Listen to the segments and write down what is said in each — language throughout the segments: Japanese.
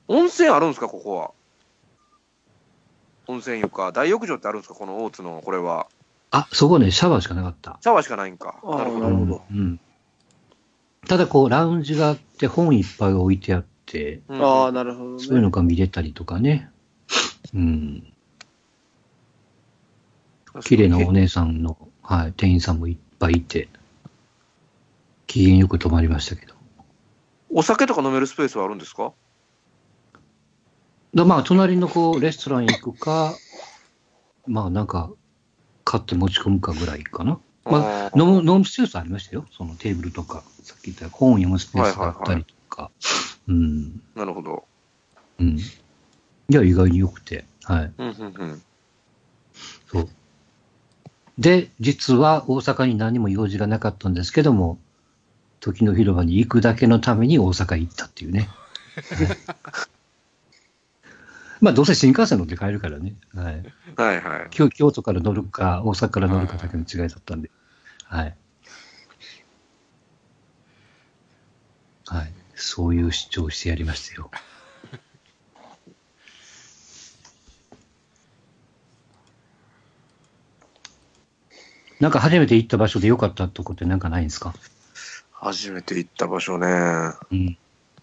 温泉あるんですか、ここは。温泉床。大浴場ってあるんですか、この大津の、これは。 あ、そこね、シャワーしかなかった。 シャワーしかないんか。 ああ、 なるほど。 なるほど。 うん。ただこう、ラウンジがあって、本いっぱい置いてあって、 ああ、なるほどね。 そういうのが見れたりとかね。うん。綺麗なお姉さんの、はい、店員さんもいっぱいいて、機嫌よく泊まりましたけど。 お酒とか飲めるスペースはあるんですか？ まあ、隣のこう、レストラン行くか、まあ、なんか、買って持ち込むかぐらいかな。まあ、飲むスペースありましたよ。そのテーブルとか、さっき言った本を読むスペースがあったりとか。うん。 なるほど。 うん。いや、意外に良くて。はい。そう。で、実は大阪に何も用事がなかったんですけども、時の広場に行くだけのために大阪行ったっていうね。まあ、どうせ新幹線乗って帰るからね。はい。 はいはい。 京都から乗るか、大阪から乗るかだけの違いだったんで。はい。はい。そういう主張をしてやりましたよ。なんか初めて行った場所で良かったとこってなんかないんですか？ 初めて行った場所ね。 うん。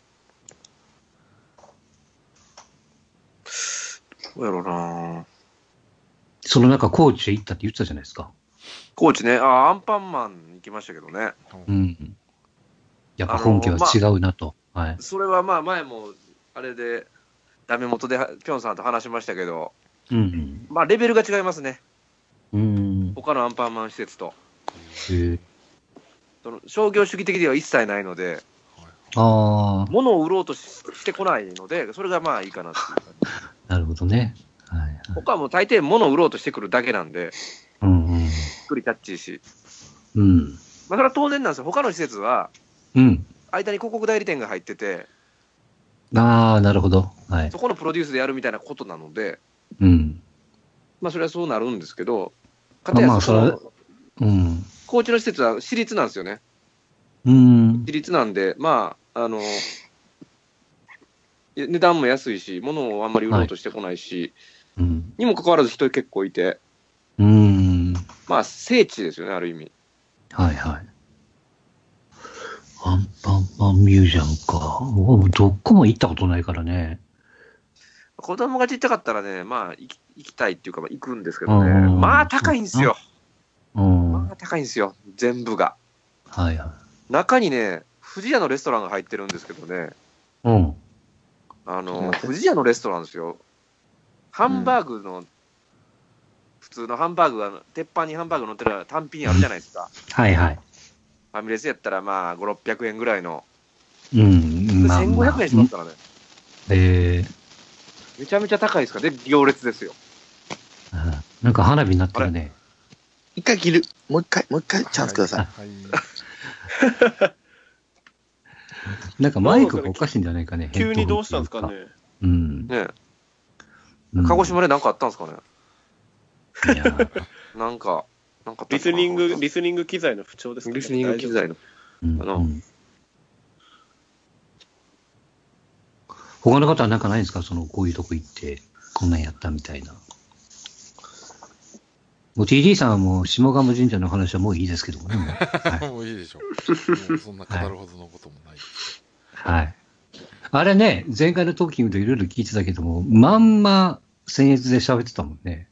どうやろうな。 その中、高知へ行ったって言ってたじゃないですか。 高知ね。あ、アンパンマン行きましたけどね。 うん。やっぱ本家は違うなと。はい。 それはまあ前も、あれで、ダメ元でピョンさんと話しましたけど、 うん。 まあレベルが違いますね。 うん。 他のアンパンマン施設と。 へえ。 その商業主義的では一切ないので、 ああ。 物を売ろうとしてこないので、それがまあいいかなっていう感じ。 なるほどね。はい、はい。 他はもう大抵物を売ろうとしてくるだけなんで、 うんうん。 ゆっくりキャッチーし。 うん。 まあそれは当然なんですよ。他の施設は、 うん。 間に広告代理店が入ってて、 ああ、なるほど。はい。 そこのプロデュースでやるみたいなことなので、 うん。 まあそれはそうなるんですけど、かたやそこの、 うん。 高知の施設は私立なんですよね。 うん。 私立なんで、まあ、値段も安いし、物をあんまり売ろうとしてこないし、 はい、うん、 にもかかわらず人結構いて、まあ聖地ですよね、ある意味。 はいはい。アンパンマンミュージアムか。もうどこも行ったことないからね。 子供がちっちゃかったらね、まあ行きたいっていうか、まあ、行くんですけどね、まあ高いんですよ。まあ高いんですよ、全部が。 はいはい。 中にね、富士屋のレストランが入ってるんですけどね、 うん。 富士屋のレストランですよ。ハンバーグの、普通のハンバーグが、鉄板にハンバーグ乗ってる単品あるじゃないですか。 はいはい。 ファミレスやったらまあ5、600円ぐらいの。 うん。 まあ、1500円しますからね。めちゃめちゃ高いですからね、行列ですよ。 なんか花火になってるね。 一回切る。もう一回チャンスください。 なんかマイクがおかしいんじゃないかね。 急にどうしたんですかね。 うん。 ねえ。鹿児島で何かあったんですかね。いやなんかリスニング機材の不調ですかね。 リスニング機材の。 他の方はなんかないんですか？こういうとこ行って、こんなんやったみたいな。もう TD さんはもう下鴨神社の話はもういいですけどもね。 もういいでしょう。もうそんな語るほどのこともない。 はい。あれね、前回のトーキングでいろいろ聞いてたけども、まんま僭越で喋ってたもんね。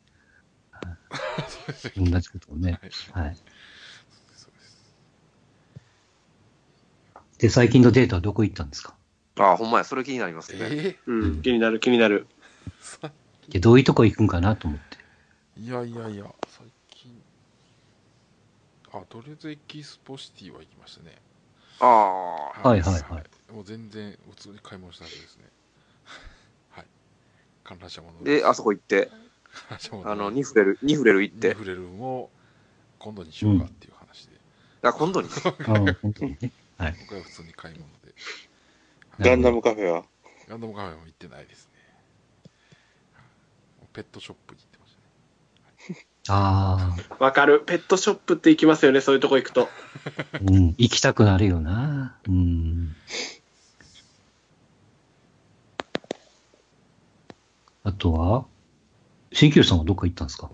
同じことをね。はい。で、最近のデータはどこ行ったんですか？ ああ、ほんまや、それ気になりますね。 気になる。 で、どういうとこ行くんかなと思って。 いや、最近。とりあえずエキスポシティは行きましたね。 はいはいはい。 もう全然普通に買い物したはずですね。はい。観覧車もで、あそこ行って、ニフレル行って。 ニフレルも今度にしようかっていう話で。 今度に本当にね。はい。 僕は普通に買い物で。 ガンダムカフェはガンダムカフェも行ってないですね。ペットショップに行ってましたね。 ああ。わかる。ペットショップって行きますよね、そういうとこ行くと。 行きたくなるよな。 とは、鍼灸師さんはどっか行ったんですか？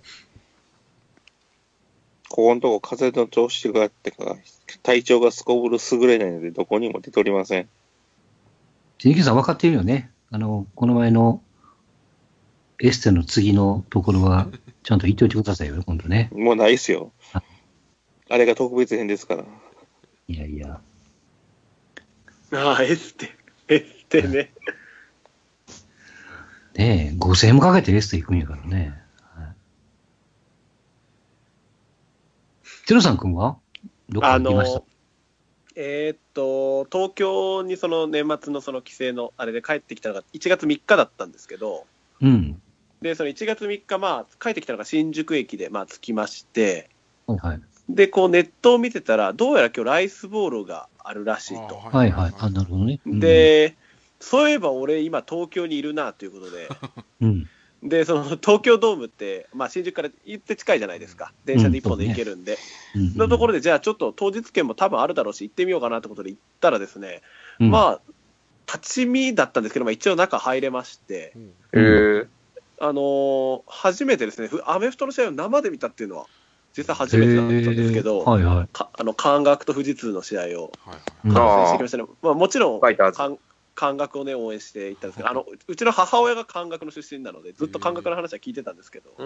ここのとこ風の調子があってか、体調がすこぶる優れないので、どこにも出ておりません。 鍼灸師さん分かっているよね。この前のエステの次のところは、ちゃんと言っておいてくださいよ、今度ね。 もうないっすよ。あれが特別編ですから。 いやいや。 ああ、エステね。 ねえ、5000円もかけてエステ行くんやからね。テロさん君はどっか行きました？ 東京にその年末のその帰省のあれで帰ってきたのが1月3日だったんですけど、 うん。 で、その1月3日、帰ってきたのが新宿駅で、着きまして、 はいはい。 で、こうネットを見てたら、どうやら今日ライスボールがあるらしいと。 はいはい。あ、なるほどね。 で、そういえば俺今東京にいるなということで、 うん。 で、その東京ドームって、新宿から行って近いじゃないですか。電車で1本で行けるんで。のところで、じゃあちょっと当日券も多分あるだろうし、行ってみようかなってことで行ったらですね、立ち見だったんですけど、一応中入れまして、初めてですね、アメフトの試合を生で見たっていうのは、実際初めてだったんですけど、関学と富士通の試合を観戦してきましたね。もちろん、関学をね、応援していったんですけど、うちの母親が関学の出身なので、ずっと関学の話は聞いてたんですけど、そ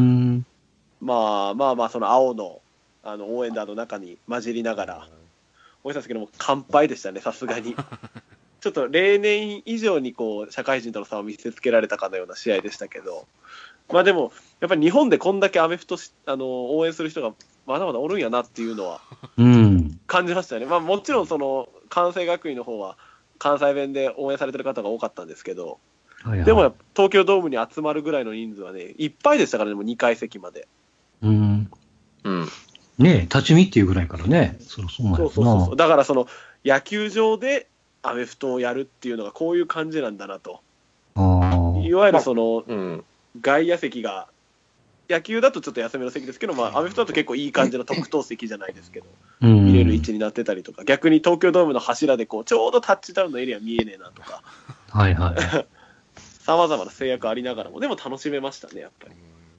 の青の応援団の中に混じりながら、応援したんですけども、完敗でしたね、さすがに。ちょっと例年以上にこう社会人との差を見せつけられたかのような試合でしたけど、でも、やっぱり日本でこんだけアメフト応援する人がまだまだおるんやなっていうのは感じましたよね。もちろん、その関西学院の方は関西弁で応援されてる方が多かったんですけど、でも東京ドームに集まるぐらいの人数はね、いっぱいでしたからね、もう2階席まで。ねえ、立ち見っていうぐらいからね。 そう。だからその野球場でアメフトをやるっていうのがこういう感じなんだなと。いわゆるその、外野席が、野球だとちょっと安めの席ですけど、アメフトだと結構いい感じの特等席じゃないですけど、見れる位置になってたりとか、逆に東京ドームの柱でこうちょうどタッチダウンのエリア見えねえなとか、さまざまな制約ありながらも、でも楽しめましたね、やっぱり。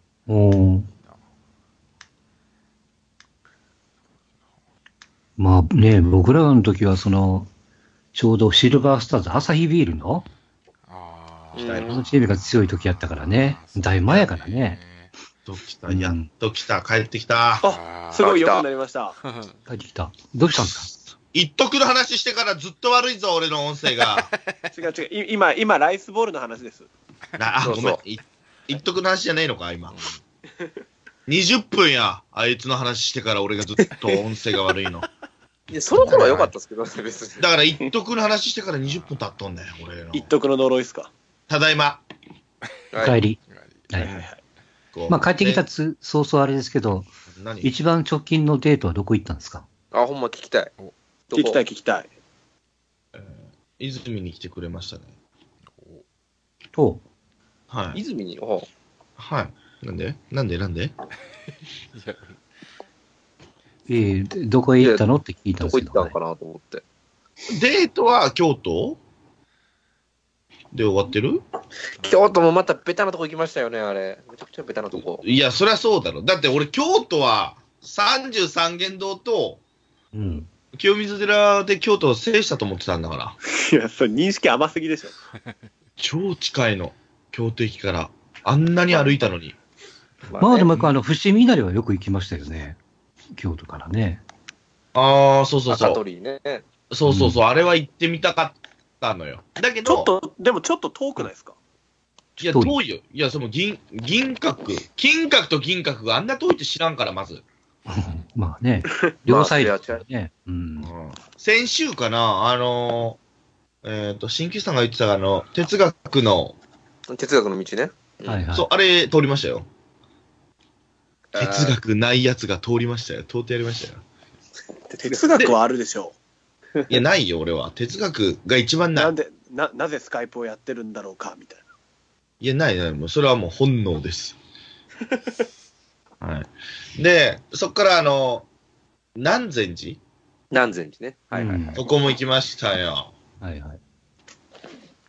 僕らの時はちょうどシルバースターズ、アサヒビールのチームが強い時やったからね。だいぶ前やからね。 やっと来た、帰ってきた。 すごい良くなりました。 帰ってきた。どうしたんですか？ 一徳の話してからずっと悪いぞ、俺の音声が。 違う。今、ライスボールの話です。 ごめん。一徳の話じゃねえのか、今。20分や、あいつの話してから俺がずっと音声が悪いの。 いや、その頃は良かったですけどね、別に。 だから一徳の話してから20分経っとんねん、俺の。 一徳の呪いっすか？ ただいま。 帰り。帰ってきた早々あれですけど、一番直近のデートはどこ行ったんですか？ ほんま聞きたい。 聞きたい。 泉に来てくれましたね。 はい。泉にはい。なんでどこへ行ったのって聞いたんですけど。 どこ行ったのかなと思って。 デートは京都で終わってる？ 京都もまたベタなとこ行きましたよね、あれ。めちゃくちゃベタなとこ。 いや、そりゃそうだろ。だって俺、京都は33間堂と、清水寺で京都を制したと思ってたんだから。 いや、それ認識甘すぎでしょ。 超近いの。京都駅から。あんなに歩いたのに。 でも、伏見稲荷はよく行きましたよね。京都からね。 そう。 赤鳥ね。 そう。あれは行ってみたかったのよ。だけど。 でもちょっと遠くないですか？ いや、遠いよ。いや、その金閣と銀閣があんな遠いって知らんから、まず。 両サイドね。 先週かな、新旧さんが言ってた哲学の道ね。 そう、あれ通りましたよ。哲学ないやつが通りましたよ。通ってやりましたよ。 哲学はあるでしょう。いや、ないよ、俺は。哲学が一番ない。 なぜスカイプをやってるんだろうか、みたいな。 いや、ない。もうそれはもう本能です。はい。で、そっから南禅寺ね。 そこも行きましたよ。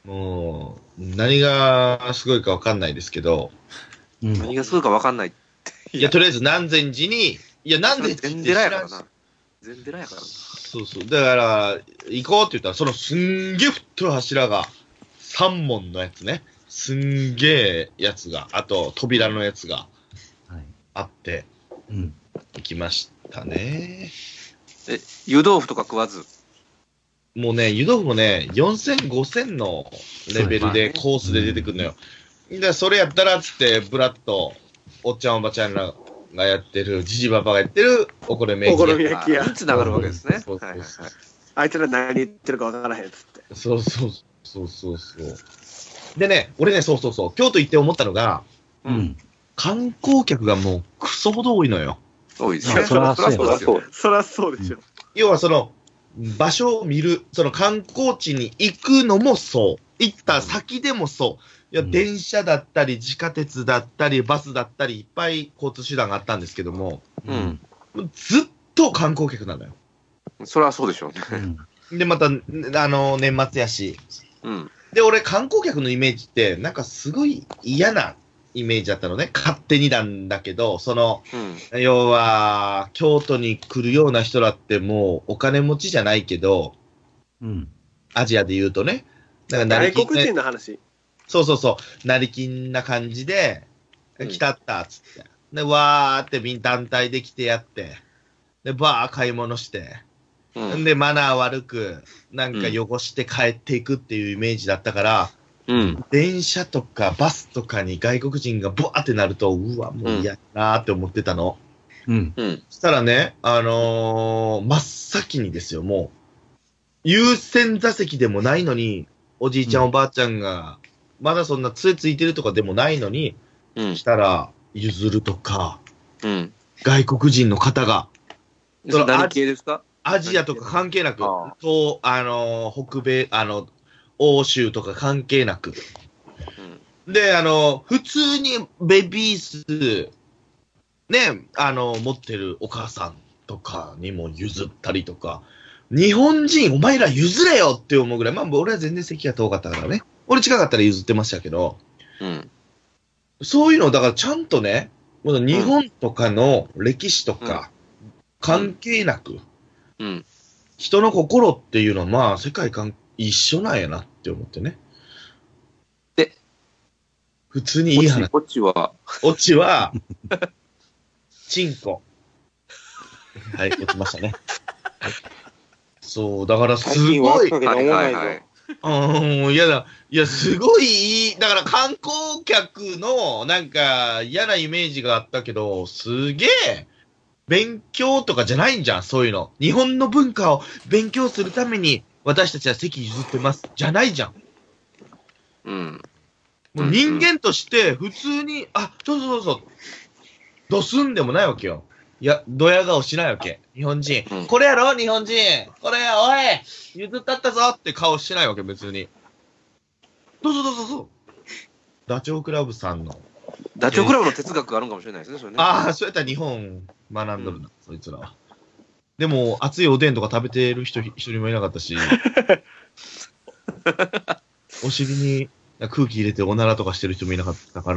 もう、何がすごいかわかんないですけど、 何がすごいかわかんない。 いや、とりあえず南禅寺に、いや、南禅寺全って寺やからな。全寺やからな。 そうそう。だから、行こうって言ったら、そのすんげえ太い柱が、3門のやつね。すんげえやつが、あと扉のやつがあって、行きましたね。 湯豆腐とか食わず。 もうね、湯豆腐もね、4000、5000のレベルでコースで出てくるのよ。で、それやったらっつって、ブラッと、おっちゃんおばちゃんらがやってる、じじばばがやってる、お好み焼き屋。 お好み焼き屋につながるわけですね。 そうそうそうあいつら何言ってるかわからへんっつって。 そうそうそうそうそう。でね、俺ね、そうそうそう、京都行って思ったのが、観光客がもうクソほど多いのよ。 多いですね。 そらそうですよ。 そらそうでしょ。 要はその、場所を見る、その観光地に行くのもそう。行った先でもそう。いや、電車だったり、地下鉄だったり、バスだったり、いっぱい交通手段があったんですけども、ずっと観光客なのよ。 それはそうでしょうね。 で、また、年末やし。で、俺、観光客のイメージって、なんかすごい嫌なイメージだったのね。勝手になんだけど、その、要は、京都に来るような人らってもうお金持ちじゃないけど、アジアで言うとね。 なんか外国人の話。 そうそうそう。成金な感じで、来たったっつって。で、わーって団体で来てやって、で、バー買い物して、で、マナー悪く、なんか汚して帰っていくっていうイメージだったから、電車とかバスとかに外国人がブワーってなると、うわ、もう嫌だなーって思ってたの。そしたらね、真っ先にですよ、もう、優先座席でもないのに、おじいちゃんおばあちゃんが、まだそんな杖ついてるとかでもないのに、したら、譲るとか、外国人の方が、 何系ですか？ アジアとか関係なく、北米、欧州とか関係なく。で、普通にベビース、ね、持ってるお母さんとかにも譲ったりとか、日本人、お前ら譲れよって思うぐらい、まあ、俺は全然席が遠かったからね。俺近かったら譲ってましたけど、そういうの、だからちゃんとね、日本とかの歴史とか関係なく、人の心っていうのはまあ世界一緒なんやなって思ってね。 で、 普通にいい話。 オチは、チンコ。はい、落ちましたね。そう、だからすごい。嫌だ。いや、すごいいい。だから観光客のなんか嫌なイメージがあったけど、すげえ勉強とかじゃないんじゃん、そういうの。日本の文化を勉強するために私たちは席譲ってます。じゃないじゃん。もう人間として普通に、そう。ドスンでもないわけよ。いや、ドヤ顔しないわけ。日本人。これやろ日本人。これ、おい譲ったったぞって顔してないわけ、別に。どうぞ。ダチョウ倶楽部さんの。 ダチョウ倶楽部の哲学があるかもしれないですね、それね。 そうやったら日本学んどるな、そいつらは。でも、熱いおでんとか食べてる人一人もいなかったし、お尻に空気入れておならとかしてる人もいなかったから、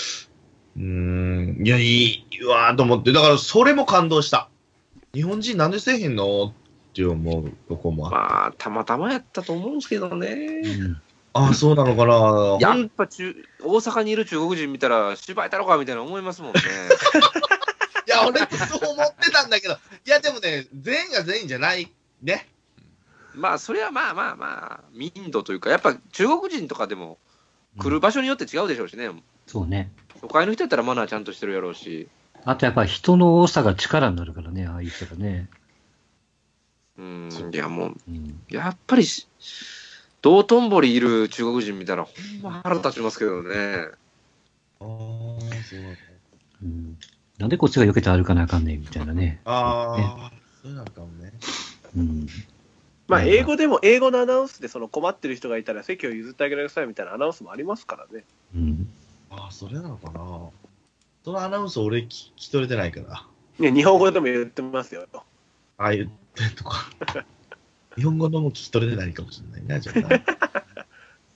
いや、いいわーと思って、だからそれも感動した。日本人なんでせえへんのって思うとこもあって。 まあ、たまたまやったと思うんですけどね。 そうなのかな。 やっぱ大阪にいる中国人見たら、芝居だろかみたいな思いますもんね。 いや、俺そう思ってたんだけど、いや、でもね、全員が全員じゃないね。 まあ、それはまあ、民度というか、やっぱ中国人とかでも来る場所によって違うでしょうしね。 そうね。 都会の人やったらマナーちゃんとしてるやろうし。 あとやっぱり人の多さが力になるからね、ああいう人がね。 いやもう、やっぱり道頓堀いる中国人見たら、ほんま腹立ちますけどね。 そうなんでこっちが避けて歩かなあかんねんみたいなね。 そうなのかもね。 まあ、英語でも、英語のアナウンスでその困ってる人がいたら席を譲ってあげてくださいみたいなアナウンスもありますからね。 それなのかな。そのアナウンス俺聞き取れてないから。 ね、日本語でも言ってますよ。 言ってとか。日本語のも聞き取れてないかもしれないな、じゃあな。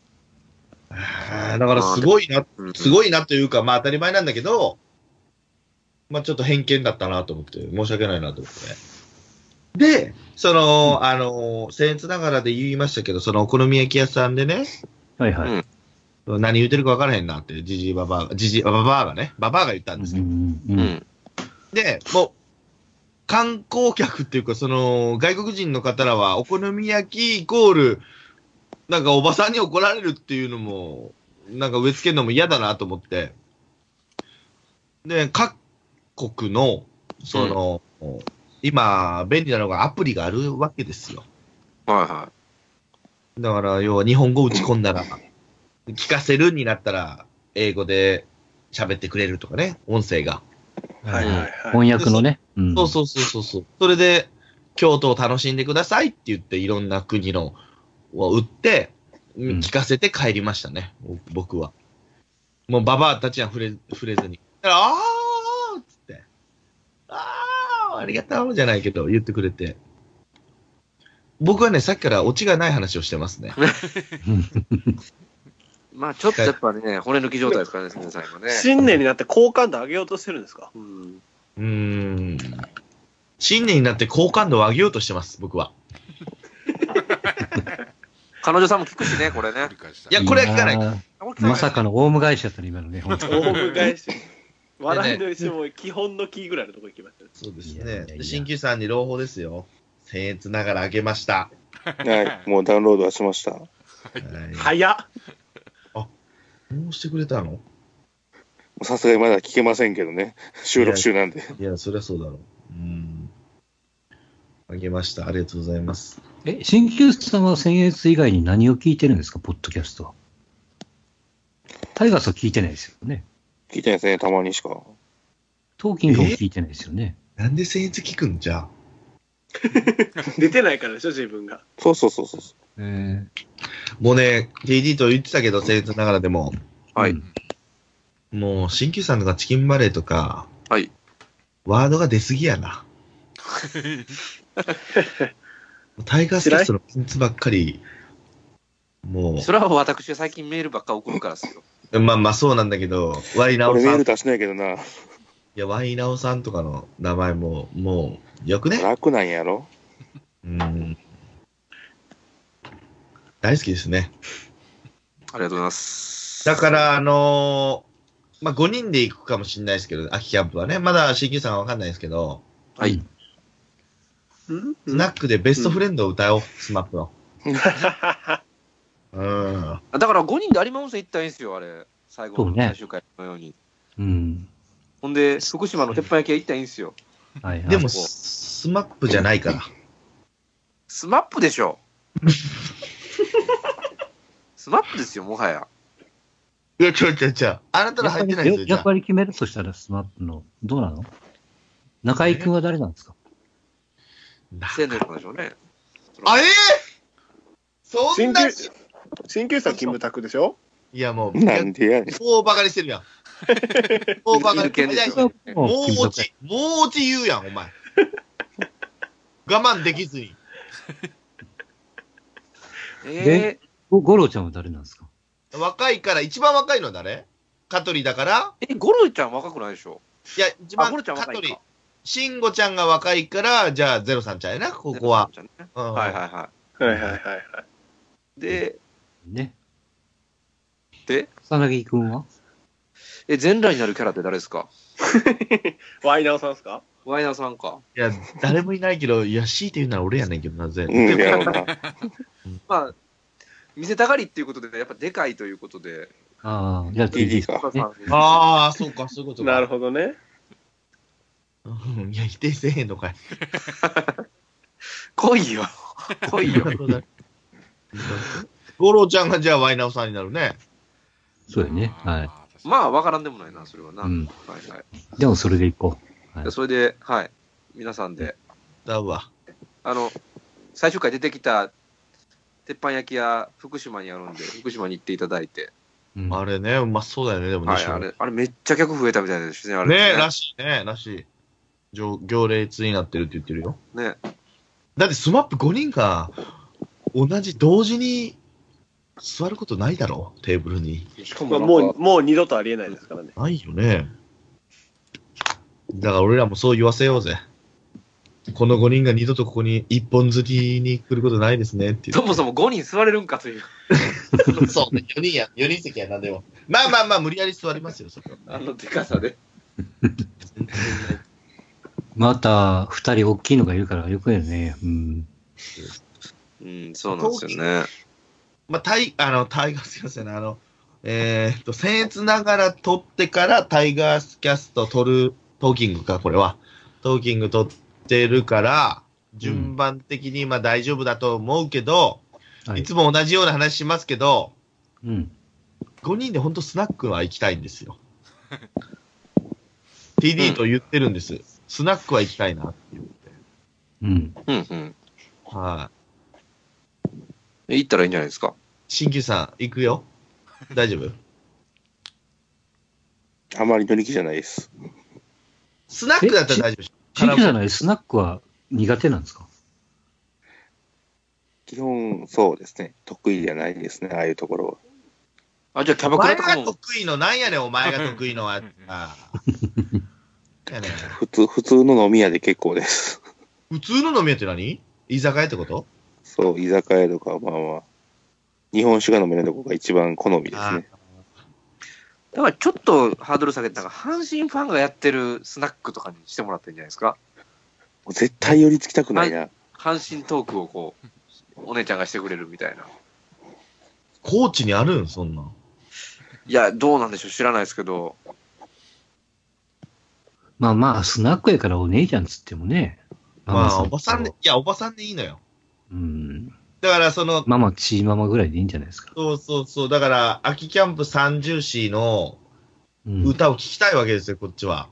や、だからすごいな、すごいなというか、まあ当たり前なんだけど、まあちょっと偏見だったなと思って、申し訳ないなと思ってね。で、僭越ながらで言いましたけど、そのお好み焼き屋さんでね、 はいはい。 何言ってるか分からへんなって、ジジイババアがね、ババアが言ったんですよ。で、もう、観光客っていうか、その、外国人の方らは、お好み焼きイコール、なんかおばさんに怒られるっていうのも、なんか植え付けるのも嫌だなと思って。で、各国の、その、今、便利なのがアプリがあるわけですよ。 はいはい。 だから、要は日本語打ち込んだら、聞かせるになったら、英語で喋ってくれるとかね、音声が。 はいはいはい。 翻訳のね。 そうそうそうそう。それで、京都を楽しんでくださいって言って、いろんな国のを売って、聞かせて帰りましたね、僕は。もうババアたちは触れずに。あーっつって、ありがとうじゃないけど、言ってくれて。僕はね、さっきからオチがない話をしてますね。 まあちょっとやっぱね、骨抜き状態ですからね、皆さん今ね。 新年になって好感度上げようとしてるんですか？ 新年になって好感度を上げようとしてます、僕は。 彼女さんも聞くしね、これね。 いや、これは聞かない。 まさかのオウム返しだったね、今のね、本当に。 オウム返し。笑いの石も基本のキーぐらいのとこ行きましたね。 そうですね。新旧さんに朗報ですよ。僭越ながらあげました。 はい、もうダウンロードはしました。 早っ。 もうしてくれたの？ さすがにまだ聞けませんけどね。収録中なんで。 いや、そりゃそうだろう。あげました。ありがとうございます。 新旧さんは僭越以外に何を聞いてるんですか、ポッドキャストは。タイガースは聞いてないですよね。 聞いてないですね、たまにしか。 トーキングも聞いてないですよね。 なんで僭越聞くんじゃ？ 出てないからでしょ、自分が。 そうそうそうそう。 もうね、TD と言ってたけど、僭越ながらでも。 はい。 もう、新旧さんとかチキンバレーとか、 はい。 ワードが出すぎやな。タイガースキャストのピンツばっかり、もう。 それは私は最近メールばっか送るからですよ。 まあまあそうなんだけど、ワイナオさん。 俺メール出しないけどな。いや、ワイナオさんとかの名前も、もう、よくね。 楽なんやろ？ 大好きですね。 ありがとうございます。 だから、まあ、5人で行くかもしれないですけど、秋キャンプはね。まだ CQ さんはわかんないですけど。 はい。 スナックでベストフレンドを歌おう、スマップの。 だから5人で有馬温泉行ったらいいんですよ、あれ。最後の最終回のように。ほんで、福島の鉄板焼き屋行ったらいいんですよ。 でも、スマップじゃないから。 スマップでしょ。スマップですよ、もはや。 いや、違う。あなたら入ってないですよ。 役割決めるとしたらスマップの、どうなの？中井くんは誰なんですか？ 青年なんでしょうね。 そんな新旧さんキムタクでしょ？ いや、もう。 なんでやねん。 もうバカにしてるやん。もうバカにしてるやん。もう落ち言うやん、お前。我慢できずに。 ゴロちゃんは誰なんですか？ 若いから、一番若いのは誰？香取だから。 ゴロちゃん若くないでしょ？ いや、一番香取。 慎吾ちゃんが若いから、じゃあ、ゼロさんちゃんやな、ここは。 はい。で、 草薙くんは？ 全裸になるキャラって誰ですか？ ワイナオさんですか？ ワイナオさんか。 いや、誰もいないけど、いや、強いて言うなら俺やねんけどな、ぜ。 まあ、見せたがりっていうことで、やっぱでかいということで。 じゃあ TD か。 そうか、そういうことか。 なるほどね。 いや、否定せえへんのかい。 来いよ。 五郎ちゃんがじゃあワイナオさんになるね。 そうやね。はい。 まあ、わからんでもないな、それはな。 でもそれでいこう。それで、はい。皆さんで。 だわ。 最終回出てきた鉄板焼き屋、福島にあるんで、福島に行っていただいて。 あれね、うまそうだよね、でもね。 あれめっちゃ客増えたみたいですね、あれ。 ね、らしい。行列になってるって言ってるよ。 ね。 だってスマップ5人が同時に座ることないだろう、テーブルに。 しかまあ、 ももう二度とありえないですからね。 ないよね。だから俺らもそう言わせようぜ。この5人が二度とここに一本釣りに来ることないですねっていう。 そもそも5人座れるんかという。 そうね、4人席やなんでも。まあまあまあ、無理やり座りますよ、そこは。 でかさで。 また、2人大きいのがいるからよくやね。うん。 うん、そうなんですよね。 まあ、タイガーすいませんね、僭越ながら撮ってからタイガースキャスト撮る、トーキングか、これは。トーキング撮ってるから、順番的にまあ大丈夫だと思うけど、いつも同じような話しますけど、5人で本当スナックは行きたいんですよ。TD と言ってるんです。スナックは行きたいなって言って。はい。 行ったらいいんじゃないですか。 新旧さん、行くよ。大丈夫？ あまり乗り気じゃないです。 スナックだったら大丈夫。 新旧さんのスナックは苦手なんですか？ 基本、そうですね。得意じゃないですね、ああいうところは。 じゃあキャバクラとかも。 お前が得意のなんやねん、お前が得意のは。 普通の飲み屋で結構です。 普通の飲み屋って何？居酒屋ってこと？ そう、居酒屋とか、まあまあ、日本酒が飲めないとこが一番好みですね。 だからちょっとハードル下げて、阪神ファンがやってるスナックとかにしてもらってるんじゃないですか。 もう絶対寄りつきたくないな。 阪神トークをこう、お姉ちゃんがしてくれるみたいな。 高知にあるんそんなん。 いや、どうなんでしょう、知らないですけど。 まあまあ、スナックやからお姉ちゃんつってもね。 まあ、おばさんで、いや、おばさんでいいのよ。だから、 ママ、チーママぐらいでいいんじゃないですか。 そう。だから、秋キャンプ三重士の歌を聴きたいわけですよ、こっちは。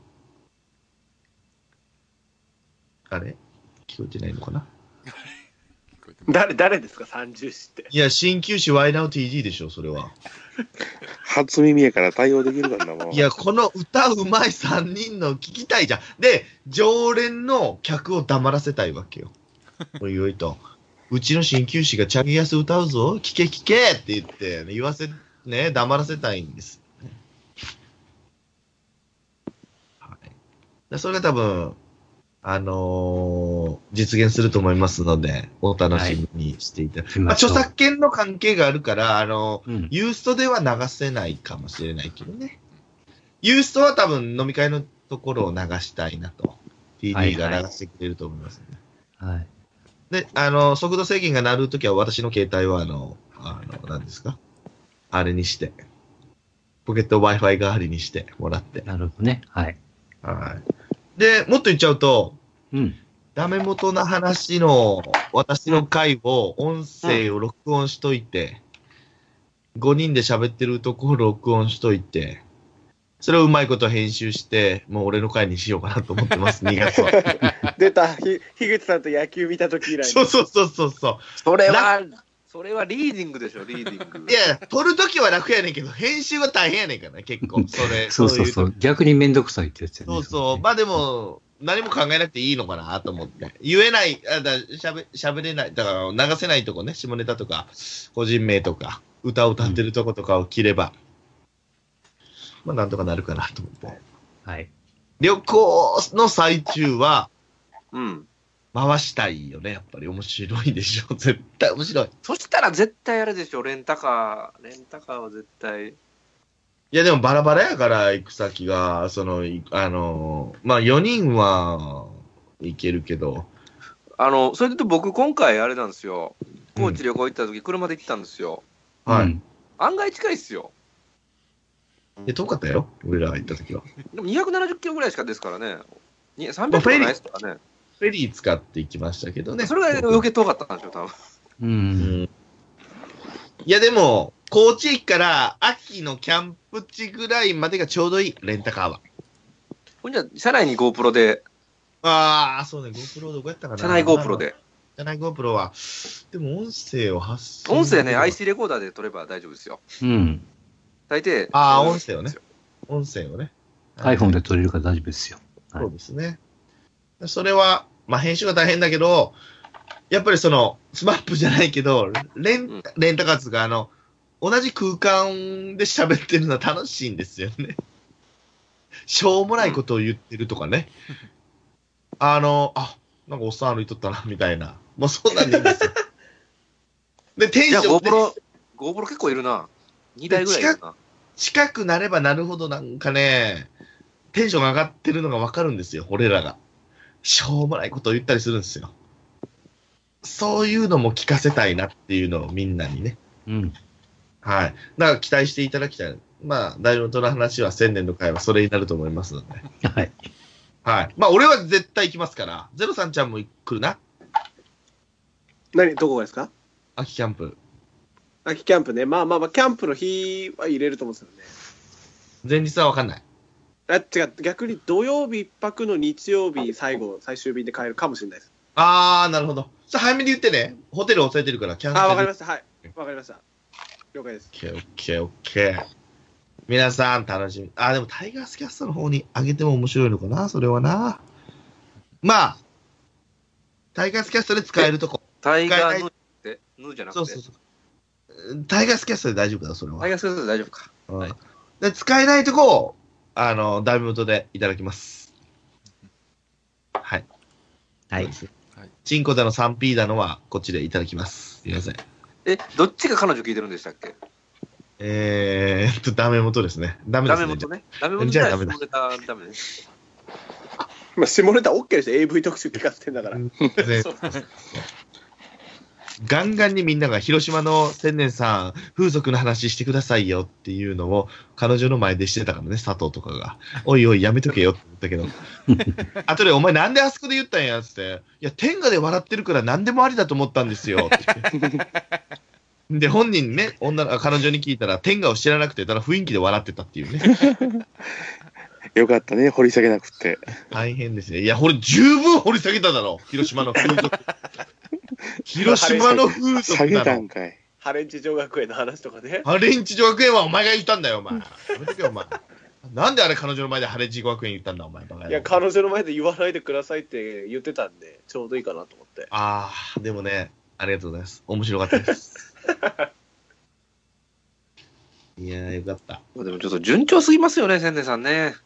あれ聞こえてないのかな？ 誰ですか、三重士って。 いや、鍼灸師 Why Now TD でしょ、それは。 初耳やから対応できるかな、もう。 いや、この歌うまい3人の聞きたいじゃん。で、常連の客を黙らせたいわけよ。おいおいと。うちの鍼灸師がチャゲヤス歌うぞ、聞け聞けって言って、黙らせたいんです。はい。それが多分、実現すると思いますので、お楽しみにしていただき、著作権の関係があるから、ユーストでは流せないかもしれないけどね。ユーストは多分飲み会のところを流したいなと。TD が流してくれると思いますね。 はい。 で、速度制限が鳴るときは私の携帯は、何ですか？あれにして、ポケット Wi-Fi 代わりにしてもらって。 なるほどね。はい。 はい。で、もっと言っちゃうと、ダメ元な話の私の回を音声を録音しといて、5人で喋ってるところを録音しといて、それをうまいこと編集して、もう俺の回にしようかなと思ってます、2月は。 出た、樋口さんと野球見たとき以来。 そう。 それはリーディングでしょ、リーディング。 いや、撮るときは楽やねんけど、編集は大変やねんから、結構。 そう。逆にめんどくさいってやつやね。 そう。まあでも、何も考えなくていいのかなと思って。言えない、喋れない、だから流せないとこね、下ネタとか、個人名とか、歌を歌ってるとことかを切れば、まあなんとかなるかなと思って。 はい。 旅行の最中は、回したいよね、やっぱり面白いでしょ。絶対面白い。 そしたら絶対あれでしょ、レンタカーは絶対。 いやでもバラバラやから行く先が、まあ4人は行けるけど。 それで言うと僕今回あれなんですよ。高知旅行行った時、車で行ったんですよ。 はい。 案外近いっすよ。 遠かったよ、俺ら行った時は。 でも270キロぐらいしかですからね。300キロないですからね。 フェリー使って行きましたけどね。 それが余計遠かったんですよ、多分。 いや、でも、高知駅から秋のキャンプ地ぐらいまでがちょうどいい、レンタカーは。 ほんじゃ、車内に GoPro で。 ああ、そうね、GoPro どこやったかな。 車内 GoPro で。 車内 GoPro は、でも音声を音声ね、IC レコーダーで撮れば大丈夫ですよ。大抵。 ああ、音声をね。音声をね。 iPhone で撮れるから大丈夫ですよ。 そうですね。それは、まあ編集が大変だけど、やっぱりスマップじゃないけど、レンタカーツが同じ空間で喋ってるのは楽しいんですよね。しょうもないことを言ってるとかね。なんかおっさん歩いとったな、みたいな。もうそんなんでいいんですよ。で、テンションで。 ゴープロ結構いるな。2台ぐらいいるな。 近くなればなるほどなんかね、テンションが上がってるのがわかるんですよ、俺らが。しょうもないことを言ったりするんですよ。そういうのも聞かせたいなっていうのをみんなにね。 うん。 はい。だから期待していただきたい。まあ、大元の話は1000年の会はそれになると思いますので。 はい。 はい。まあ、俺は絶対行きますから。ゼロさんちゃんも来るな。 どこがですか？ 秋キャンプ。 秋キャンプね。まあ、キャンプの日は入れると思うんですよね。 前日は分かんない。 違う、逆に土曜日一泊の日曜日最終便で帰るかもしれないです。 なるほど。さあ、早めに言ってね。ホテル押さえてるから、キャンセル。 わかりました。はい。わかりました。了解です。 オッケー。皆さん楽しみ。でもタイガースキャストの方に上げても面白いのかな、それはな。まあ、タイガースキャストで使えるとこ。 タイガーヌってヌじゃなくて。 そう。タイガースキャストで大丈夫だよ、それは。 タイガースキャストで大丈夫か。 はい。で、使えないとこを、ダメ元でいただきます。はい。 はい。 チンコだの 3P だのは、こっちでいただきます。すいません。 どっちが彼女聞いてるんでしたっけ？ ダメ元ですね。ダメですね。 ダメ元じゃあダメだ。 ダメです。 まあ、下ネタ OK でしょ。AV 特集聞かせてんだから。 ガンガンにみんなが広島の千年さん、風俗の話してくださいよっていうのを彼女の前でしてたからね、佐藤とかが。おいおい、やめとけよって言ったけど。後で、お前なんであそこで言ったんやつって。いや、天下で笑ってるから何でもありだと思ったんですよ。ってで、本人ね、彼女に聞いたら、天下を知らなくて、ただ雰囲気で笑ってたっていうね。 よかったね、掘り下げなくて。 大変ですね。いや、十分掘り下げただろ。広島の風俗。広島の風俗下げだろ。 たんかい。 ハレンチ女学園の話とかね。 ハレンチ女学園はお前が言ったんだよ、お前。やめとけよ、お前。なんであれ彼女の前でハレンチ女学園言ったんだ、お前。 いや、彼女の前で言わないでくださいって言ってたんで、ちょうどいいかなと思って。 でもね、ありがとうございます。面白かったです。いやー、よかった。 でもちょっと順調すぎますよね、千年さんね。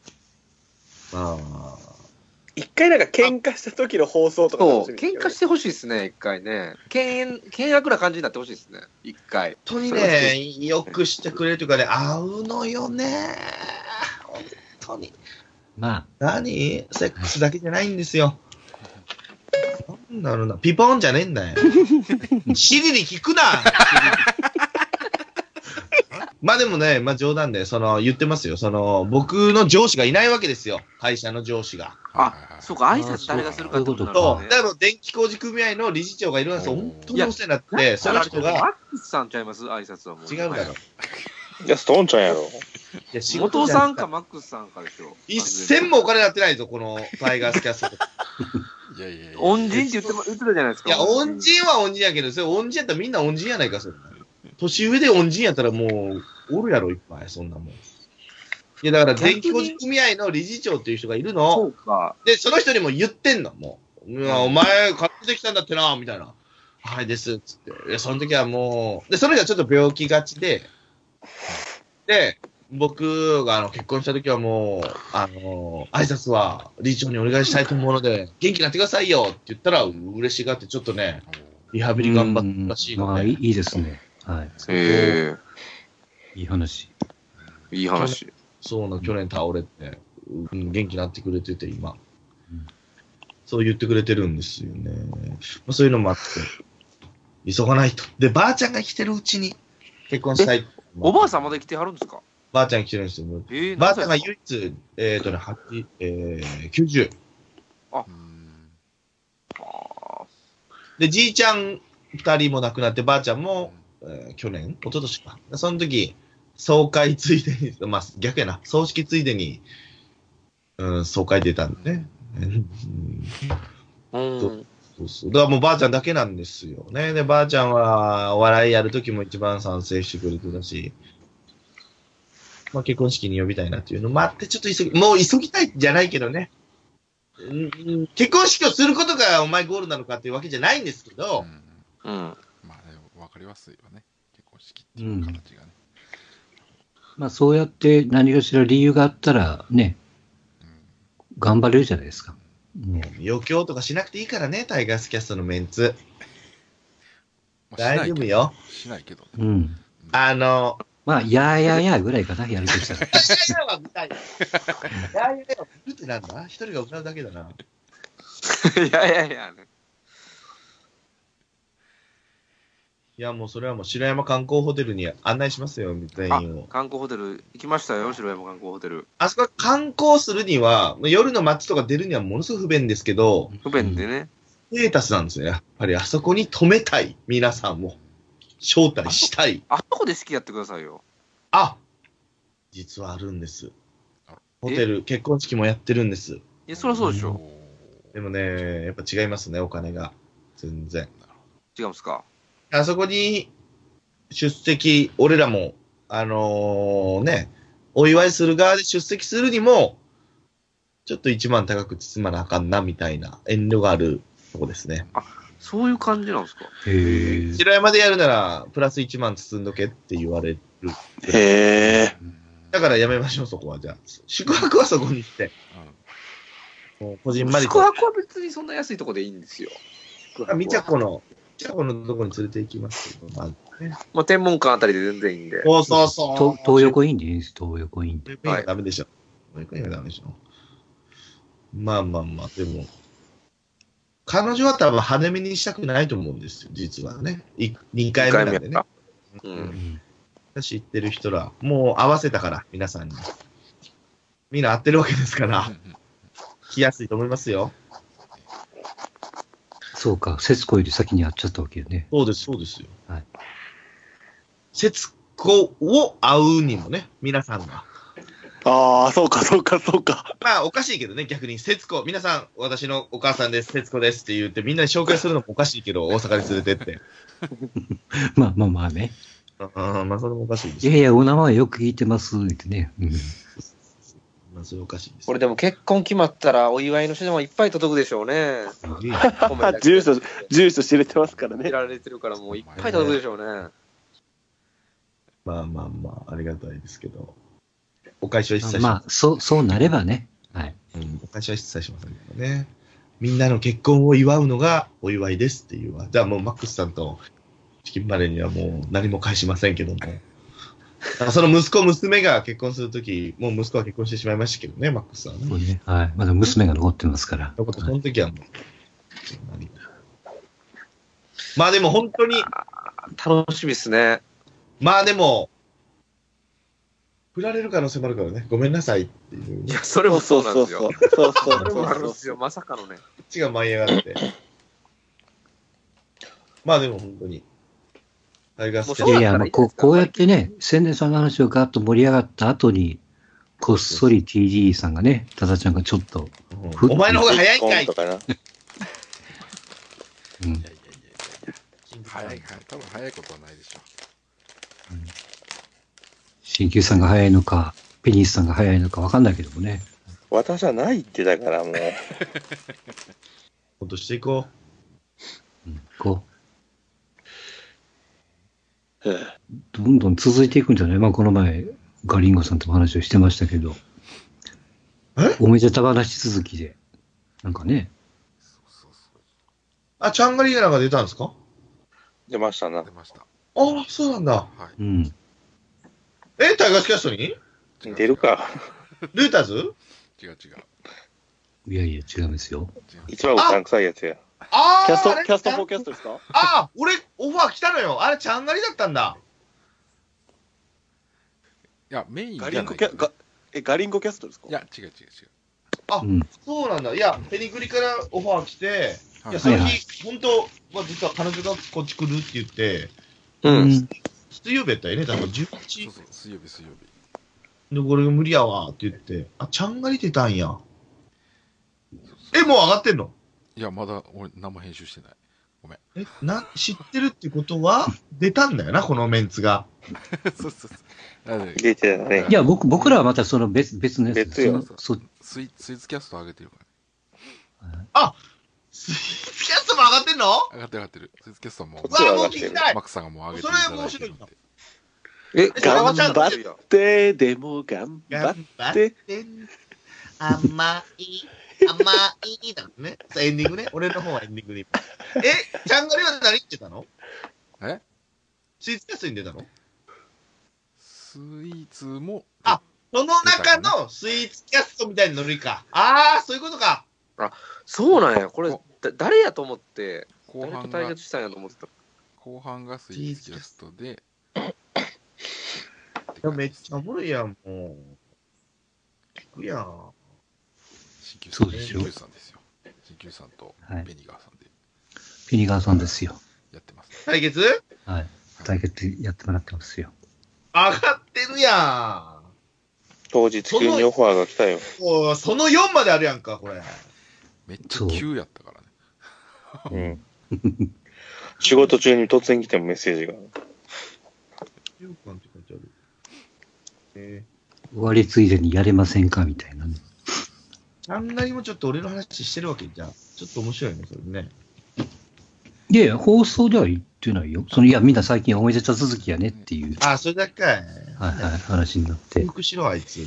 一回なんか喧嘩した時の放送とかそう、喧嘩してほしいですね、一回ね。険悪な感じになってほしいですね、一回。 本当にね、よくしてくれるというかね、合うのよね。本当に。セックスだけじゃないんですよ。なんだろうな、ピポンじゃねえんだよ。シリに聞くなまあでもね、冗談で、言ってますよ。僕の上司がいないわけですよ。会社の上司が。 そうか、挨拶誰がするかってことそう。だから電気工事組合の理事長がいるんですよ。本当にお世話になって、その人が。 マックスさんちゃいます挨拶はもう。 違うだろ。 いや、ストーンちゃんやろ。 元さんかマックスさんかでしょ。 一銭もお金なってないぞ、このタイガースキャスト。 いやいやいや。 恩人って言ってたじゃないですか。 いや、恩人は恩人やけど、それ恩人やったらみんな恩人やないか、それ。年上で恩人やったらもう、おるやろ、いっぱい、そんなもん。いや、だから、電気工事組合の理事長っていう人がいるの。 そうか。 で、その人にも言ってんの、もう。お前、買ってきたんだってな、みたいな。はい、です、つって。で、その時はもう、で、その人はちょっと病気がちで、で、僕が結婚した時はもう、挨拶は理事長にお願いしたいと思うので、元気になってくださいよって言ったら、嬉しがって、ちょっとね、リハビリ頑張ったらしいので。 いいですね。はい。いい話。 いい話。 そうな、去年倒れて、元気になってくれてて、今。そう言ってくれてるんですよね。そういうのもあって、急がないと。で、ばあちゃんが生きてるうちに結婚したい。 おばあさんまで来てはるんですか？ ばあちゃん来てるんですよ。ばあちゃんが唯一、90。で、じいちゃん2人も亡くなって、ばあちゃんも、去年一昨年か。その時、総会ついでに、逆やな、葬式ついでに、総会出たんでね。そう。だからもうばあちゃんだけなんですよね。で、ばあちゃんはお笑いやるときも一番賛成してくれてたし、結婚式に呼びたいなっていうのもあって、ちょっともう急ぎたいじゃないけどね。結婚式をすることがお前ゴールなのかっていうわけじゃないんですけど、 まあね、わかりますよね。結婚式っていう形がね。 まあそうやって何かしら理由があったらね、頑張れるじゃないですか。 余興とかしなくていいからね、タイガースキャストのメンツ。 まあ大丈夫よ。 しないけどね。 うん。 まあ、やーやーやーぐらいかな、やるとしたら。 やーやーは見たい。やーやーは見るってなんだ？一人が歌うだけだな。 いやいやいや、ね、 いや、もうそれはもう白山観光ホテルに案内しますよ、全員を。 観光ホテル行きましたよ、白山観光ホテル。 あそこは観光するには、夜の街とか出るにはものすごく不便ですけど、 不便でね。 ステータスなんですよ、やっぱりあそこに泊めたい、皆さんを。招待したい。 あそこで式やってくださいよ。 実はあるんです。ホテル、結婚式もやってるんです。 いや、そりゃそうでしょ。 でもね、やっぱ違いますね、お金が。全然。 違うんすか。 あそこに出席、俺らも、お祝いする側で出席するにも、ちょっと1万高く包まなあかんな、みたいな遠慮があるとこですね。 そういう感じなんですか。 へえ。 白山でやるなら、プラス1万包んどけって言われる。 へえ。 だからやめましょう、そこは。じゃあ、宿泊はそこにして。もう、こじんまりと。 宿泊は別にそんな安いとこでいいんですよ。 みちゃこのとこに連れて行きますけど、まあね。 まあ、天文館あたりで全然いいんで。 そうそうそう。 東横インでいいんです、東横インで。 東横インはダメでしょ。東横インはダメでしょ。まあまあまあ、でも、彼女は多分派手めにしたくないと思うんですよ、実はね。2回目なんでね。 うん。 知ってる人ら、もう合わせたから、皆さんに。みんな合ってるわけですから、来やすいと思いますよ。 そうか、節子より先に会っちゃったわけよね。 そうです、そうですよ。 はい。 節子を会うにもね、皆さんが。 ああ、そうか、そうか、そうか。 まあ、おかしいけどね、逆に、節子、皆さん、私のお母さんです、節子ですって言って、みんなに紹介するのもおかしいけど、大阪に連れてって。 まあまあまあね。 まあ、それもおかしいです。 いやいや、お名前よく聞いてます、ってね。 まあ、それおかしいです。 これでも結婚決まったらお祝いの品もいっぱい届くでしょうね。 住所知れてますからね。 知られてるからもういっぱい届くでしょうね。 まあまあまあ、ありがたいですけど。お返しは一切しません。 まあ、そうなればね。はい。 お返しは一切しませんけどね。みんなの結婚を祝うのがお祝いですっていうわ。じゃあもうマックスさんとチキンバレーにはもう何も返しませんけども。その息子、娘が結婚するとき、もう息子は結婚してしまいましたけどね、マックスさんはね。 そうね。はい。まだ娘が残ってますから。 その時はもう、まあでも本当に、 楽しみですね。 まあでも、振られる可能性もあるからね、ごめんなさいっていう。 いや、それもそうなんですよ。 そうそれもあるんですよ。まさかのね。 こっちが舞い上がって。まあでも本当に。タイガースキャストいやいや、こうやってね、宣伝さんの話がガーッと盛り上がった後に、こっそり TD さんがね、タダちゃんがちょっと、 お前の方が早いんかいとかな。 うん。 早い、多分早いことはないでしょ新旧さんが早いのか、ペニスさんが早いのか分かんないけどもね。 私はないってだからもう。 ほっとしていこうん、こう。どんどん続いていくんじゃない？まあ、この前、ガリンゴさんとも話をしてましたけど、おめでた話続きで、なんかね。 う。チャンガリーナが出たんですか？ 出ましたな。 出ました。 ああ、そうなんだ。 はい。 うん。 タイガースキャストに出るか。 ルーターズ違う。 いやいや、違うんですよ。 一番うさんくさいやつや。 キャスト、 あれキャスト4キャストですか？ 俺、オファー来たのよ。あれ、チャンガリだったんだ。 いや、メインじゃガリンないけどコキャ、ガリンコキャストですか？ いや、違う。 うん。 そうなんだ。いや、ペニグリからオファー来て、 はいいや、そのはいはい日、本当は実は彼女がこっち来るって言って、 うん。 水曜日やったよね、多分11 そうそう、水曜日。 で、これ無理やわって言って、チャンガリ出たんや。もう上がってんの？ いや、まだ俺何も編集してない。ごめん。 知ってるってことは、出たんだよな、このメンツが。 そう。 出てたね。 いや、僕らはまたその別のやつ別よスイーツキャスト上げてるかスイーツキャストも上がってんの？ ら。上がってる。スイーツキャストも、 うわ、もう聞きたい。 マックさんがもう上げてそれいただい面白いなてるんで。。 頑張って、でも頑張頑っ。 張ってて、甘い、甘いだね。エンディングね。俺の方はエンディングで。ちゃんがりは何言ってたの？ えスイーツキャストに出たの？ スイーツも、 あ、その中のスイーツキャストみたいなノリか。ああ、そういうことか。 そうなんや。これ、誰やと思って、 後誰と半が対決したんやと思ってた。 後半がスイーツキャストで、 いやめっちゃおもろいやん、もう。聞くやん。 新旧そうですよさんですよ。新旧さんとはいベニガーさんでピニガーさんですよ。 やってます。 対決はい。対決やってもらってますよ。 上がってるや当日急にオファーが来たよ。 ん。もう、その4まであるやんか、これ。 めっちゃ急やったからね。 うん。仕事中に突然来てもメッセージが。 10巻って書いてある。 終わりついでにやれませんかみたいなね。 あんなにもちょっと俺の話してるわけじゃん。ちょっと面白いね、それね。 いやいや、放送では言ってないよ。いや、みんな最近おめでた続きやねっていう、 あ、それだけかい。 はいはい、話になって。 報告しろ、あいつ。い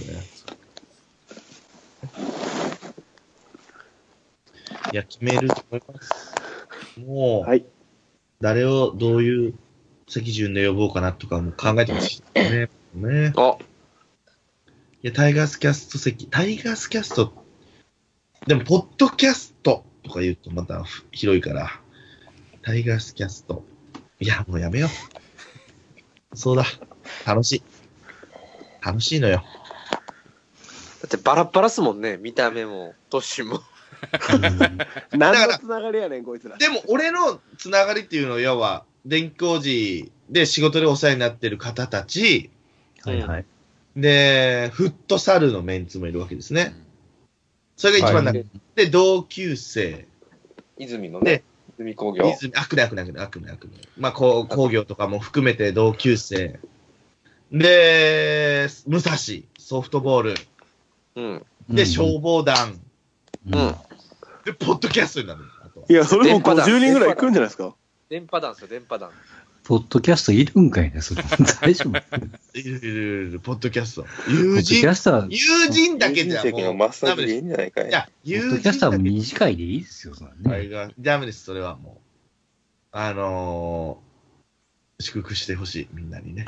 や、決めると思います。もう、 はい。 誰をどういう席順で呼ぼうかなとかも考えてほしいね。ね。 あ、 いや、タイガースキャスト席、タイガースキャスト、でも、ポッドキャストとか言うとまた広いから、タイガースキャスト。いや、もうやめよう。そうだ。楽しい。楽しいのよ。 だってバラッバラっすもんね。見た目も、年も。 何のつながりやねん、こいつら。 でも、俺のつながりっていうのは、要は、電気工事で仕事でお世話になってる方たち、 はいはい。 で、フットサルのメンツもいるわけですね。それが一番長い。で、同級生。 泉のね、 泉工業。 悪夢。まあ、工業とかも含めて同級生。で、武蔵、ソフトボール。 うん。 で、消防団。 うん。 で、ポッドキャストになる。あとはいや、それも50人ぐらい行くんじゃないですか。 電波団ですよ、電波団。 ポッドキャストいるんかいね、それ。大丈夫。ポッいる、ポッドキャスト。 ドキャストは、 友人だけじゃ席のマッサージでいいんじゃないかい。 いや、 ポ友人ッドキャストはだけ短いでいいですよ、それね。 ダメです、それはもう。祝福してほしい、みんなにね。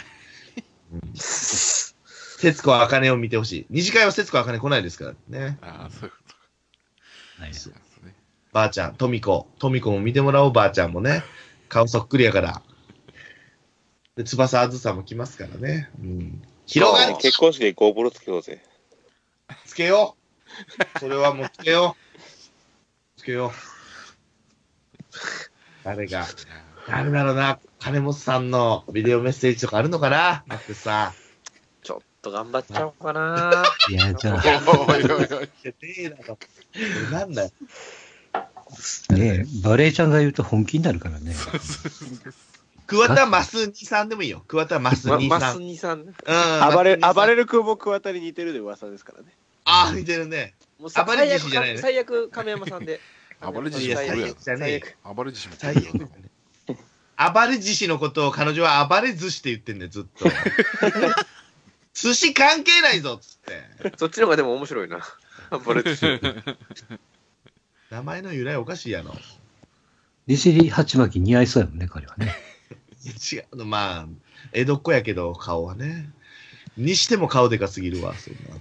節子あかねを見てほしい。二次会は節子あかね来ないですからね。 ああ、そういうことか。 はい。 そうですね。 ばあちゃん、トミコも見てもらおう、ばあちゃんもね。顔そっくりやから。で、翼あずさも来ますからね。うん。広がり結婚式でゴープロつけようぜ。 つけよう。それはもうつけよう。つけよう。誰だろうな。金本さんのビデオメッセージとかあるのかなマックスさちょっと頑張っちゃおうかな。 いや、じゃあ、 おいおいおい。 ん。なんだよ。 ねバレーちゃんが言うと本気になるからね。 桑田マス23でもいいよ。桑田マス23。 マスニさんね。 うん。 暴れマス23 る君も桑田に似てるで噂ですからね。 ああ、似てるね。 もう暴れ獅子じゃないね最悪亀山さんで。 暴れ獅子いや、最も来るやん悪じゃねえよ。 暴れ獅子も来最るよ悪。暴れ獅子のことを彼女は暴れ寿司って言ってんだよ、ずっと。寿司関係ないぞ、つって。 そっちの方がでも面白いな。暴れてる。 名前の由来おかしいやろ。 利尻鉢巻き似合いそうやもんね、彼はね。 違うの、まあ、江戸っ子やけど、顔はね。にしても顔でかすぎるわ、そんな。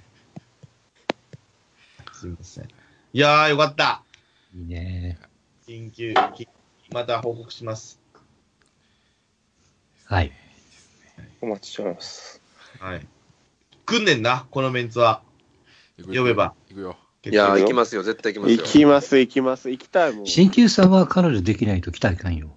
すみません。いやー、よかった。 いいね。 また報告します。 はい。 お待ちしております。 はい。来んねんな、このメンツは。呼べば。 行くよ。 いやー、行きますよ。絶対行きますよ。 行きます。行きたいもん。 鍼灸さんは彼女できないと来たらいかんよ。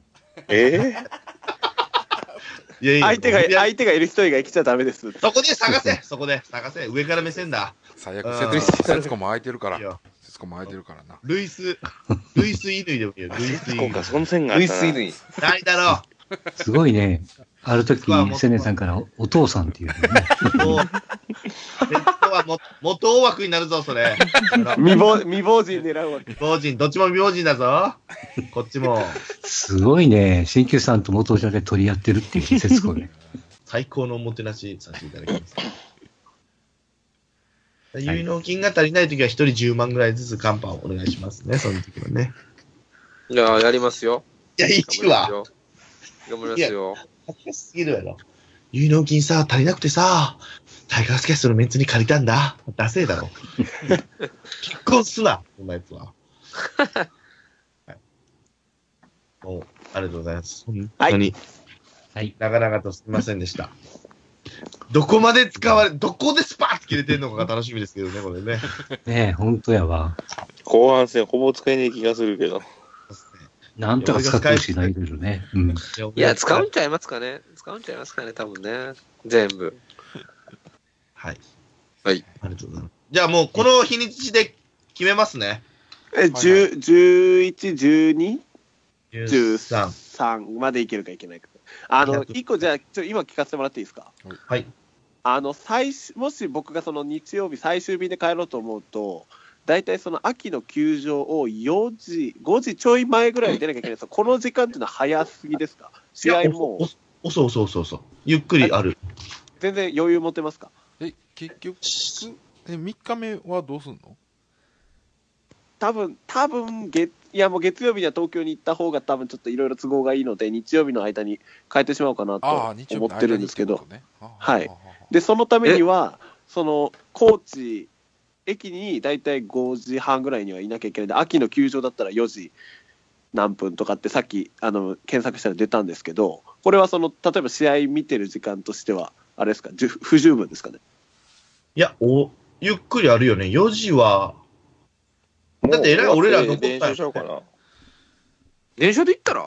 いやいや相手がいる人以外来ちゃダメです。 そこで探せそこで探せ上から目線だ。 最悪、 うん節子も空いてるからいいよ。 節子も空いてるからな。 ルイス乾でもいいよ。ルイス乾。 今回その線があったな。 ないだろすごいね。ある時、青年さんからお父さんっていうのね。 もう。ペットは元大枠になるぞ、それ。 未亡人狙うわけ。 未亡人、どっちも未亡人だぞ。こっちも。 すごいね。鍼灸さんと元ちゃんで取り合ってるっていう節子ね。 最高のおもてなしさせていただきます。結納金が足りないときは1人10万ぐらいずつカンパをお願いしますね、その時はね。 いや、やりますよ。 いや、いいわ。 頑張りますよ。 恥ずかしすぎるやろ。結納金さ、足りなくてさ、タイガースキャストのメンツに借りたんだ。ダセえだろ。結婚すな、こんなやつは。はい、もう、ありがとうございます。本当に。 はい。 長々とすみませんでした。どこまで使われ、どこでスパッと切れてんのかが楽しみですけどね、これね。 ねえ、ほんとやわ。 後半戦ほぼ使えねえ気がするけど。 なんとか使ってほしいな、いろいろね。うん。 いや、使うんちゃいますかね。使うんちゃいますかね、多分ね。全部。 はい。 はい。 ありがとうございます。じゃあもう、この日にちで決めますね。 11、12、13までいけるかいけないか。一個じゃあ、今聞かせてもらっていいですか？ はい。 もし僕がその日曜日最終便で帰ろうと思うと、大体その秋の球場を5時ちょい前ぐらいに出なきゃいけないんですよ。この時間っていうのは早すぎですか？試合もう。 そう。ゆっくりある。 全然余裕持てますか？ 結局、3日目はどうすんの？ 多分いやもう月曜日には東京に行った方が多分ちょっといろいろ都合がいいので、日曜日の間に変えてしまおうかなと思ってるんですけど、はい。で、そのためには、その高知駅に大体5時半ぐらいにはいなきゃいけないんで、秋の球場だったら4時何分とかってさっき検索したら出たんですけど、これはその例えば試合見てる時間としてはあれですか、不十分ですかね？ いや、ゆっくりあるよね。4時はだって俺ら残った練習しようかな。 電車で行ったら？ い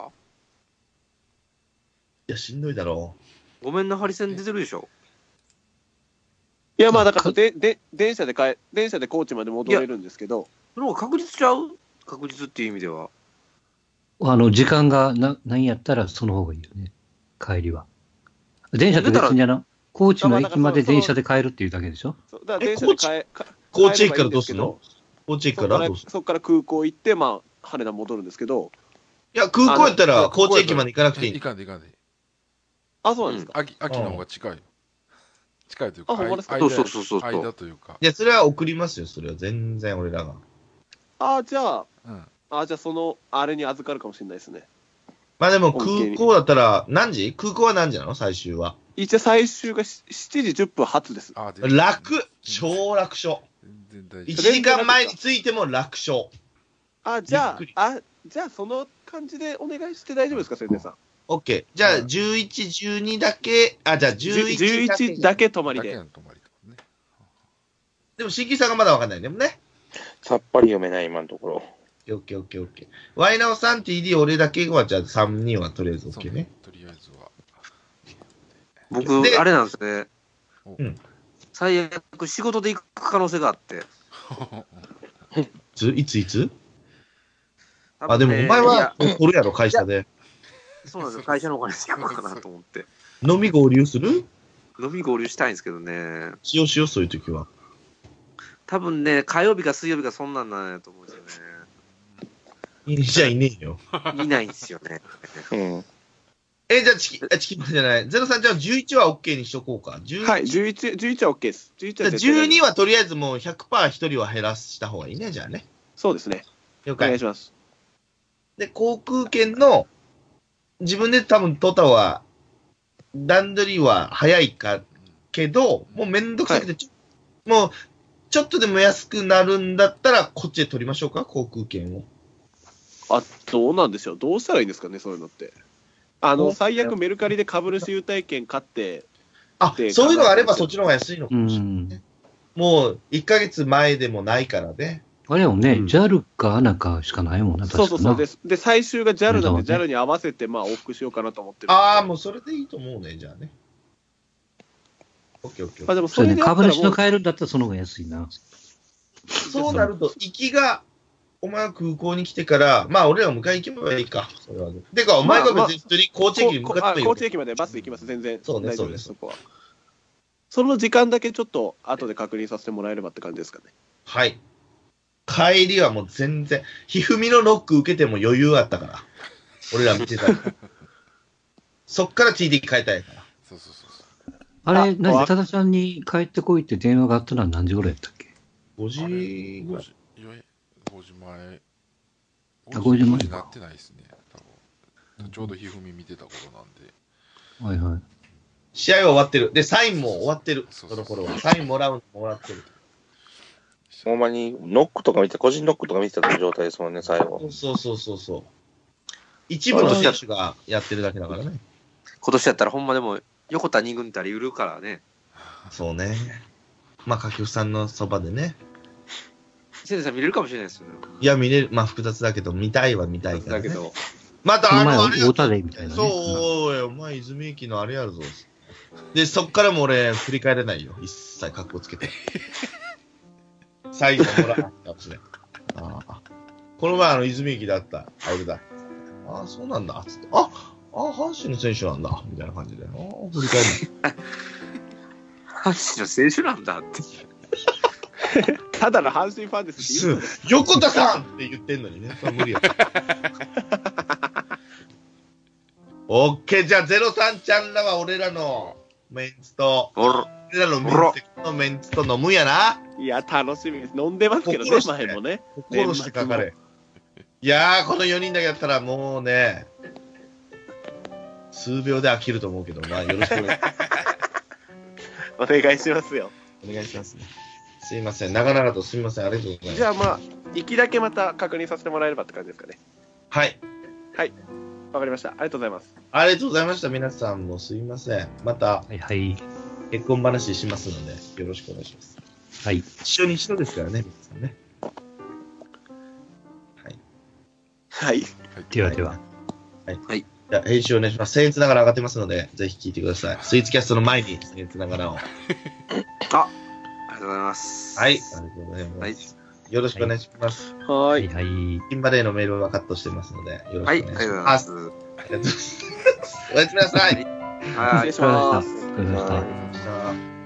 や、しんどいだろう。ごめんな、ハリセン出てるでしょ。 いや、まあだから電車で高知まで戻れるんですけど。 その方が確実ちゃう？確実っていう意味では。 時間がないんやったらその方がいいよね。帰りは。電車って別に高知の駅まで電車で帰るっていうだけでしょ？ だから電車で高知駅からどうするの？高知駅からどうする？ そこから空港行って、まあ、羽田戻るんですけど。 いや、空港やったら高知駅まで行かなくていい。 行かんで。 あ、そうなんですか。 秋の方が近い。近いというか、 そう。 間というか。 いや、それは送りますよ、それは。全然俺らが。 じゃあその、あれに預かるかもしれないですね。 まあでも空港だったら、何時？空港は何時なの？最終は。 一応最終が7時10分発です。 楽！超楽勝。1時間前に着いても楽勝。 じゃあその感じでお願いして大丈夫ですか、先生さん。 OK。じゃあ、11、12だけ、じゃあ 11だけ泊まりで。 でも、新規さんがまだわかんないでもね。 さっぱり読めない、今のところ。 OK。ワイナオさん、TD、俺だけは、じゃあ3人はとりあえず OK ね。 とりあえずは。 僕、あれなんですね。最悪、 仕事で行く可能性があって。 いつでもお前は取るやろ、会社で。 そうなんですよ、会社のお金で行こうかなと思って。 飲み合流する？ 飲み合流したいんですけどね。 しよう、そういう時は。 多分ね、火曜日か水曜日かそんなんなんやと思うんですよね。 じゃあいねえよ。 いないんですよね。 じゃあチキンじゃない。03ちゃん11は OK にしとこうか。 はい、11は OK です。 12はとりあえずもう 100% 一人は減らした方がいいね、じゃあね。 そうですね。 了解。 お願いします。 で、航空券の、自分で多分トタは、段取りは早いけど、もうめんどくさくて、もう、ちょっとでも安くなるんだったら、こっちで取りましょうか、航空券を。 どうなんでしょう。どうしたらいいんですかね、そういうのって。最悪メルカリで株主優待券買って、 そういうのがあればそっちの方が安いのかもしれないね。もう、1ヶ月前でもないからね。 あれもね、JAL かANAかしかないもんな、 そう。で、最終が JAL なんで、JAL に合わせて、往復しようかなと思ってる。 もうそれでいいと思うね、じゃあね。OK。 でもそれで株主の買えるんだったらその方が安いな。 そうなると、行きが、お前は空港に来てから、俺らも迎え行けばいいか。それはね。てか、お前が別に普通に高知駅に向かって高知駅までバス行きます、全然。 そうね、 大丈夫です、そこは。その時間だけちょっと、後で確認させてもらえればって感じですかね。 はい。帰りはもう全然、ひふみのノック受けても余裕あったから。俺ら見てたら。そっから TD 変えたいから。 そう。 あれ、何、多田ちゃんに帰ってこいって電話があったのは何時頃やったっけ？ 5時ぐらい。 5時前。 あ、5時前になってないですね。多分ちょうどひふみ見てた頃なんで。 はいはい。 試合は終わってる。で、サインも終わってる。その頃は。サインもらうのもらってる。 ほんまに、ノックとか見て、個人ノックとか見てた状態ですもんね、最後。 そう。一部の選手がやってるだけだからね。 今年やったらほんまでも、横田2軍ってあり売るからね。 そうね。まあ、掛布さんのそばでね。 先生さん見れるかもしれないですよね。 いや、見れる。まあ、複雑だけど、見たいは見たいから、ね。 だけど。 また、 この前はあれ太田でみたいなね。 そうよ、お前、泉駅のあれやるぞ。で、そっからも俺、振り返れないよ。一切格好つけて。最後もらったかもしれん。この前、泉駅であった。あれだ。ああ、そうなんだ。つって。阪神の選手なんだ。みたいな感じで。振り返る。 阪神の選手なんだって。 ただの阪神ファンですって横田さんって言ってんのにね。それ無理や。オッケー、じゃあ03ちゃんらは俺らのメンツと、俺らのメンツと飲むやな。 いや、楽しみです。飲んでますけどね、前もね。 心してかかれ。いやー、この4人だけやったらもうね、数秒で飽きると思うけど、まあよろしくお願いします。 お願いしますよ。 お願いしますね。すいません。長々とすみません。ありがとうございます。 じゃあまあ、行きだけまた確認させてもらえればって感じですかね。 はい。 はい。わかりました。ありがとうございます。 ありがとうございました。皆さんもすいません。また、 はいはい。 結婚話しますので、よろしくお願いします。 はい。 一緒に一緒ですからね、皆さんね。はい。 はい。 ではでは。 はい。 じゃあ、編集お願いします。僭越ながら上がってますので、ぜひ聞いてください。スイーツキャストの前に、僭越ながらを。 ありがとうございます。 はい。ありがとうございます。はい、よろしくお願いします。 はい。 はい。 ピンバレーのメールはカットしてますので、よろしくお願いします。 はい。ありがとうございます。 ありがとうございます。おやすみなさい。 はい。 失礼します。 お疲れ様でした。 お疲れ様でした。